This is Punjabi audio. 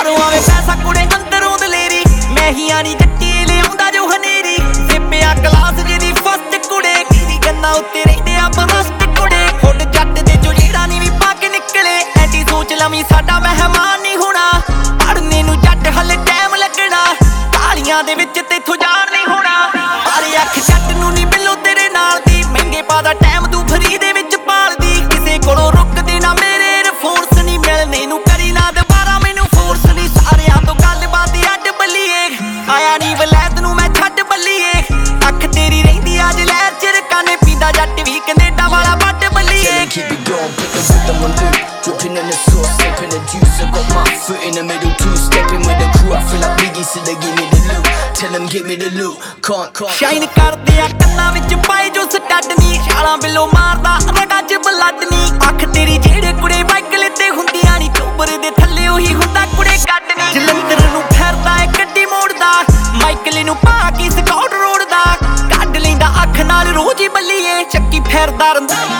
ਬਾਹਰੋਂ ਆਵੇ ਪੈਸਾ ਕੁੜੇ ਅੰਦਰੋਂ ਦਲੇਰੀ ਮੈਂ ਹੀ ਆਣੀ ਜੱਟੀ ਲਿਆਉਂਦਾ ਜੋ ਹਨੇਰੀ ਸਿੱਪਿਆ ਕਲਾਸ ਜਿਹਦੀ ਫਸਟ ਕੁੜੇ ਕਿਹਦੀ ਗੰਨਾ ਉੱਤੇ ਰਹਿੰਦੇ ਆ ਬਰਸਟ ਕੁੜੇ ਹੁੱਡ ਜੱਟ ਦੇ ਜੋ ਜਿਹੜਾ ਨੀ ਵੀ ਪਾ ਕੇ ਨਿਕਲੇ ਐਡੀ ਸੋਚ ਲਵੀਂ ਸਾਡਾ ਮਹਿਮਾਨ ਨਹੀਂ ਹੋਣਾ ਪੜਨੇ ਨੂੰ ਜੱਟ ਹਲੇ ਟਾਈਮ ਲੱਗਣਾ ਤਾਲੀਆਂ ਦੇ ਵਿੱਚ ਤੇਥੋਂ ਜਾਣ ਨਹੀਂ ਹੋਣਾ ਮਾਰੇ ਅੱਖ ਜੱਟ ਨੂੰ ਨੀ ਮਿਲੋ ਤੇਰੇ ਨਾਲ ਦੀ ਮਹਿੰਗੇ ਪਾਦਾ ਟਾਈਮ ਤੂੰ ਫਰੀ ਦੇ ਵਿੱਚ ਪਾਲਦੀ ਕਿਸੇ ਕੋਲੋਂ ਰੁਕਦੇ ਨਾ ਮੇਰੇ ਰਿਫੋਰਸ ਨਹੀਂ ਮਿਲਣੇ ਨੂੰ ਕਰੀ ਨਾ ਦੁਬਾਰਾ ਮੈਨੂੰ ਫੋਰਸ ਨਹੀਂ ਸਾਰਿਆਂ ਤੋਂ ਗੱਲਬਾਤ ਅੱਡ ਬੱਲੀਏ ਆਇਆ ਨੀ ਵਲੈਤ ਨੂੰ ਮੈਂ ਛੱਡ ਬੱਲੀਏ ਅੱਖ ਤੇਰੀ ਰਹਿੰਦੀ ਅੱਜ ਲਹਿਰ ਚ ਰਕਾਨੇ ਪੀਂਦਾ ਜੱਟ ਵੀ ਕੈਨੇਡਾ ਵਾਲਾ ਵੱਡ ਬੱਲੀਏ Keep it going, put the rhythm on loop. Dripping in the sauce, sipping the juice. I got my foot in the middle too. Stepping with the crew, I feel like Biggie, so they give me the loot. Tell them give me the loot. Can't. Shine ਕਰਦੇ ਆ ਕੰਨਾਂ ਵਿੱਚ ਪਾਏ ਜੋ ਸਟੱਡ ਨੀ ਛਾਲਾਂ ਬਿੱਲੋ ਮਾਰਦਾ ਰਗਾਂ ਚ ਬਲੱਡ ਨੀ ਅੱਖ ਤੇਰੀ ਜਿਹੜੇ ਕੁੜੇ ਵਾਈਕਲ ਤੇ ਹੁੰਦੀਆਂ ਨੀ ਚੋਬਰ ਦੇ ਥੱਲੇ ਉਹੀ ਹੁੰਦਾ ਕੁੜੇ ਕੱਢ ਨੀ ਜਲੰਧਰ ਨੂੰ ਫਿਰਦਾ ਏ ਗੱਡੀ ਮੋੜਦਾ ਮਾਈਕਲ ਨੂੰ ਪਾ ਕੇ ਸਕਾਊਟ ਰੋਡ ਦਾ ਕੱਢ ਲੈਂਦਾ ਅੱਖ ਨਾਲ ਰੋਜ਼ ਹੀ ਬੱਲੀਏ ਚੱਕੀ ਫਿਰਦਾ ਰੰਦਾ